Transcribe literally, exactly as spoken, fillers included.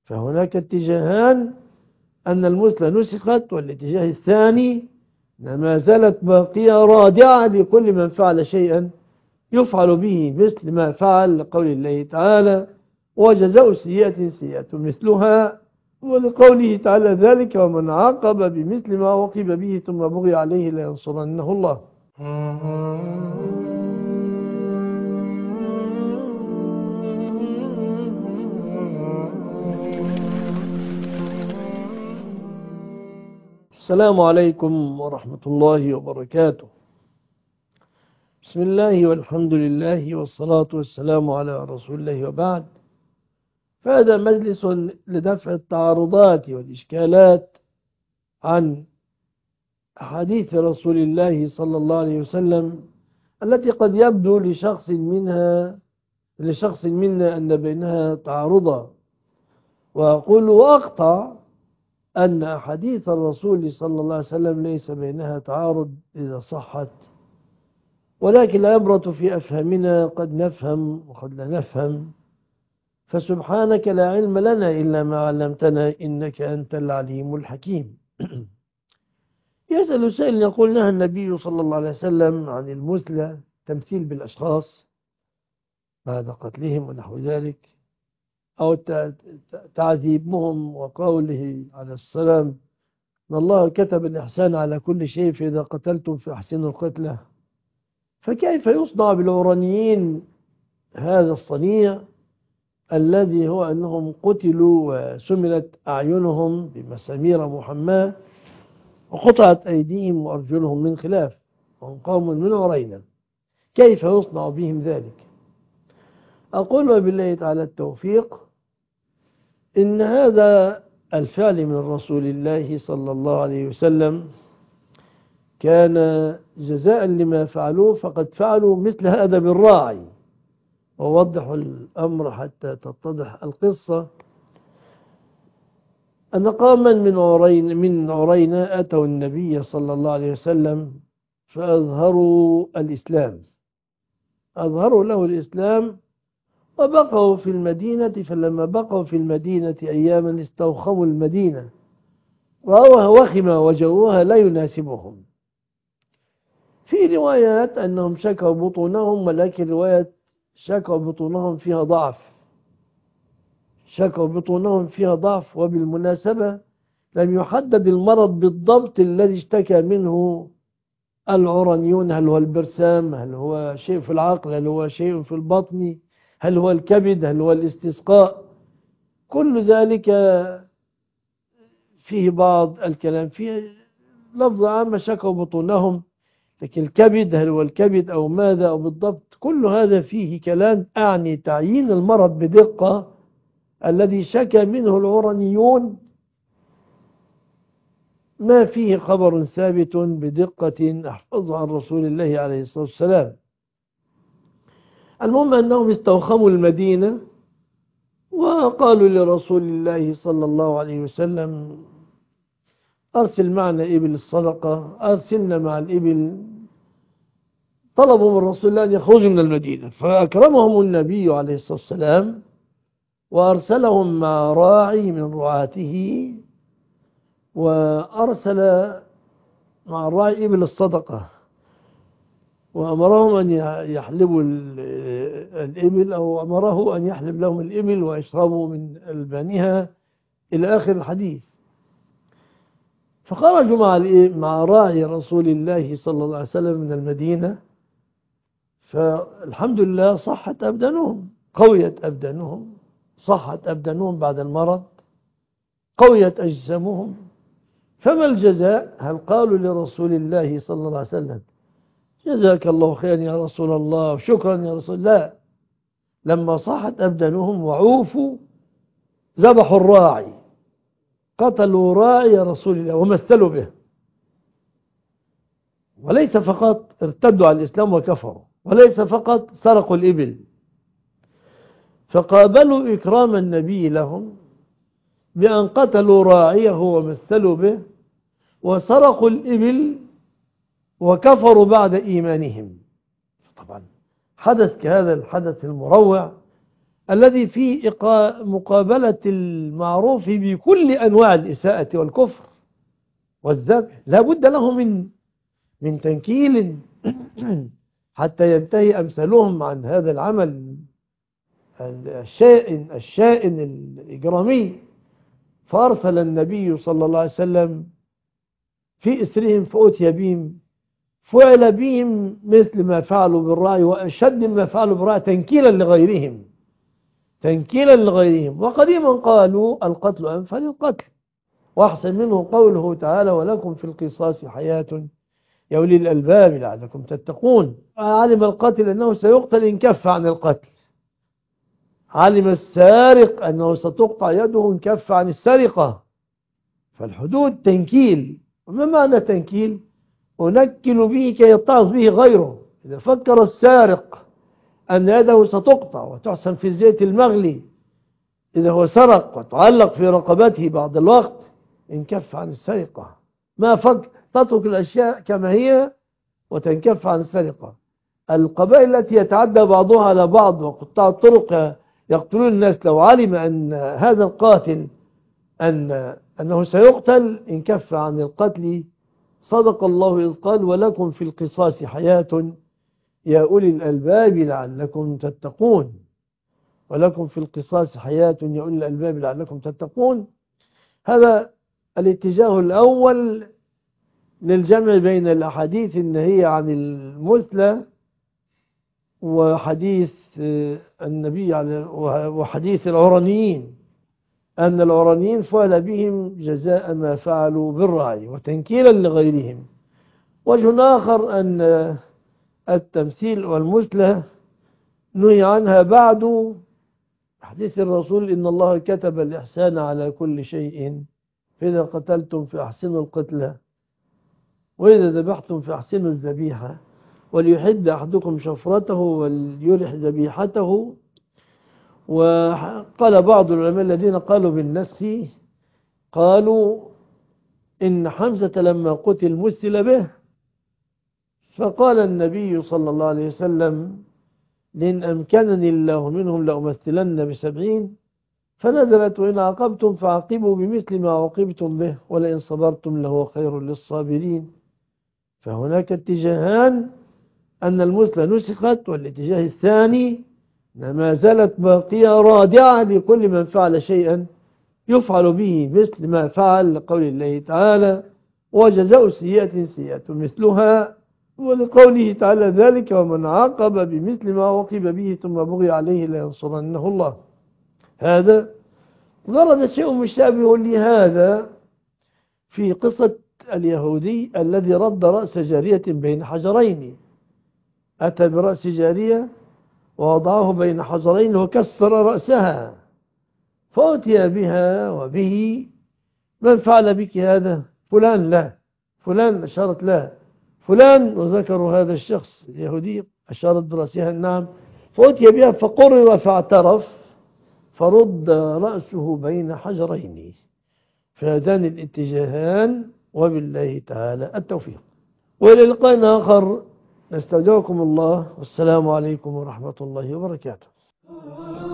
فهناك اتجاهان، أن المثلى نسخت، والاتجاه الثاني ما زالت باقية رادعة لكل من فعل شيئا يفعل به مثل ما فعل، لقول الله تعالى وجزاء سيئة سيئة مثلها، ولقوله تعالى ذلك ومن عاقب بمثل ما عوقب به ثم بغي عليه لينصرنه الله. السلام عليكم ورحمة الله وبركاته. بسم الله والحمد لله والصلاة والسلام على رسول الله، وبعد، فهذا مجلس لدفع التعارضات والإشكالات عن أحاديث رسول الله صلى الله عليه وسلم التي قد يبدو لشخص منها لشخص منا أن بينها تعارضا، وأقول وأقطع أن أحاديث الرسول صلى الله عليه وسلم ليس بينها تعارض إذا صحت، ولكن العبرة في أفهامنا، قد نفهم وقد لا نفهم، فسبحانك لا علم لنا إلا ما علمتنا إنك أنت العليم الحكيم. يسأل سائل يقول نهى النبي صلى الله عليه وسلم عن المثلى، تمثيل بالأشخاص بعد قتلهم ونحو ذلك، أو تعذيبهم، وقوله عليه السلام إن الله كتب الإحسان على كل شيء فإذا قتلتم فأحسنوا القتلة. فكيف يصنع بالعرانيين هذا الصنيع الذي هو أنهم قتلوا وسملت أعينهم بمسامير محماة وقطعت أيديهم وأرجلهم من خلاف، وهم قوم من عرينة، كيف يصنع بهم ذلك؟ أقول بالله تعالى التوفيق، إن هذا الفعل من رسول الله صلى الله عليه وسلم كان جزاء لما فعلوه، فقد فعلوا مثل هذا بالراعي. ووضحوا الأمر حتى تتضح القصة. أن قوما من عرين من عرينة أتوا النبي صلى الله عليه وسلم فأظهروا الإسلام، أظهروا له الإسلام وبقوا في المدينة. فلما بقوا في المدينة أياما استوخموا المدينة وهو وخم وجوها لا يناسبهم. في روايات أنهم شكوا بطونهم، ولكن رواية شكوا بطونهم فيها ضعف، شكوا بطونهم فيها ضعف. وبالمناسبة لم يحدد المرض بالضبط الذي اشتكى منه العرنيون، هل هو البرسام، هل هو شيء في العقل، هل هو شيء في البطن، هل هو الكبد، هل هو الاستسقاء. كل ذلك فيه بعض الكلام، فيه لفظ عام شكوا بطونهم، لكن الكبد هل هو الكبد أو ماذا أو بالضبط، كل هذا فيه كلام. أعني تعيين المرض بدقة الذي شكى منه العرنيون ما فيه خبر ثابت بدقة أحفظه عن رسول الله عليه الصلاة والسلام. المهم أنهم استوخموا المدينة وقالوا لرسول الله صلى الله عليه وسلم أرسل معنا إبل الصدقة، أرسلنا مع الإبل. طلبوا من رسول الله أن يخرجوا من المدينة، فأكرمهم النبي عليه الصلاة والسلام وأرسلهم مع راعي من رعاته، وأرسل مع الراعي إبل الصدقة، وأمرهم أن يحلبوا الإبل، أو أمره أن يحلب لهم الإبل ويشربوا من ألبانها إلى آخر الحديث. فخرجوا مع مع راعي رسول الله صلى الله عليه وسلم من المدينة، فالحمد لله صحت أبدانهم، قويت أبدانهم، صحت أبدانهم بعد المرض، قويت أجسامهم. فما الجزاء؟ هل قالوا لرسول الله صلى الله عليه وسلم جزاك الله خيرا يا رسول الله، شكرا يا رسول الله؟ لا، لما صحت أبدانهم وعوفوا ذبحوا الراعي، قتلوا راعي رسول الله ومثلوا به. وليس فقط ارتدوا على الإسلام وكفروا، وليس فقط سرقوا الإبل، فقابلوا إكرام النبي لهم بأن قتلوا راعيه ومثلوا به وسرقوا الإبل وكفروا بعد إيمانهم. طبعا حدث كهذا الحدث المروع الذي فيه إقا- مقابلة المعروف بكل أنواع الإساءة والكفر والذبح، لا بد له من من تنكيل حتى ينتهي أمثالهم عن هذا العمل الشائن الشائن الإجرامي. فأرسل النبي صلى الله عليه وسلم في إسرهم فأتي بهم، فعل بهم مثل ما فعلوا بالرأي وأشد ما فعلوا بالرأي، تنكيلا لغيرهم تنكيلا لغيرهم. وقديما قالوا القتل أنفى للقتل، وأحسن منه قوله تعالى ولكم في القصاص حياة يا أولي الألباب لعلكم تتقون. علم القاتل أنه سيقتل إن كف عن القتل، علم السارق أنه ستقطع يده إن كف عن السرقة. فالحدود تنكيل. وما معنى تنكيل؟ أنكل به كي يتعظ به غيره. إذا فكر السارق أن يده ستقطع وتحسن في الزيت المغلي إذا هو سرق وتعلق في رقبته بعد الوقت، إن كف عن السرقة. ما فكر، تترك الأشياء كما هي وتنكف عن السرقة. القبائل التي يتعدى بعضها على بعض وقطاع الطرق يقتلون الناس، لو علم أن هذا القاتل أن أنه سيقتل إن كف عن القتل. صدق الله إذ قال ولكم في القصاص حياة يا أولي الألباب لعلكم تتقون. ولكم في القصاص حياة يا أولي الألباب لعلكم تتقون. هذا الاتجاه الأول للجمع بين الأحاديث النهية عن المثلى وحديث النبي وحديث العرانيين، أن العرانيين فعل بهم جزاء ما فعلوا بالرعي وتنكيلا لغيرهم. وجه آخر أن التمثيل والمثلى نهي عنها بعد حديث الرسول إن الله كتب الإحسان على كل شيء، فإذا قتلتم فأحسنوا القتلى وإذا ذبحتم فأحسنوا الذبيحة وليحد أحدكم شفرته وليرح ذبيحته. وقال بعض العلماء الذين قالوا بالنسخ قالوا إن حمزة لما قتل مثل به، فقال النبي صلى الله عليه وسلم لئن أمكنني الله منهم لأمثلن بسبعين، فنزلت وإن عاقبتم فعاقبوا بمثل ما عوقبتم به ولئن صبرتم لهو خير للصابرين. فهناك اتجاهان، أن المثلى نسخت، والاتجاه الثاني ما زالت باقية رادعة لكل من فعل شيئا يفعل به مثل ما فعل، لقول الله تعالى وجزاء سيئة سيئة مثلها، ولقوله تعالى ذلك ومن عاقب بمثل ما عوقب به ثم بغي عليه لينصرنه الله. هذا ورد شيء مشابه لهذا في قصة اليهودي الذي رد رأس جارية بين حجرين. أتى برأس جارية ووضعه بين حجرين وكسر رأسها، فأتي بها وبه من فعل بك هذا؟ فلان. لا فلان، أشارت لا فلان، وذكروا هذا الشخص اليهودي، أشارت برأسها النعم. فأتي بها فقرر فاعترف، فرد رأسه بين حجرين. فهذان الاتجاهان، وبالله تعالى التوفيق. وإلى لقاء آخر، نستودعكم الله، والسلام عليكم ورحمة الله وبركاته.